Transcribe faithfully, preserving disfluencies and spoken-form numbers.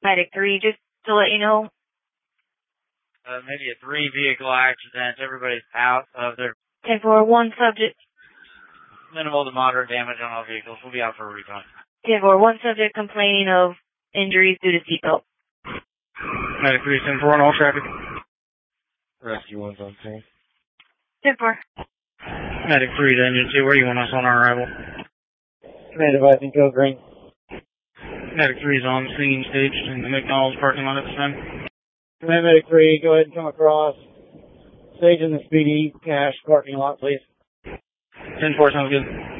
Medic three, just to let you know. Uh, maybe a three vehicle accident. Everybody's out of their... ten four, one subject. Minimal to moderate damage on all vehicles. We'll be out for a recon. ten four, one subject complaining of injuries due to seatbelt. Medic three, ten four on all traffic. Rescue one's on scene. ten four. Medic three to engine two, where do you want us on our arrival? Command advising code green. Medic three is on scene, staged in the McDonald's parking lot at this time. Command Medic three, go ahead and come across. Stage in the Speedy Cash parking lot, please. ten four sounds good.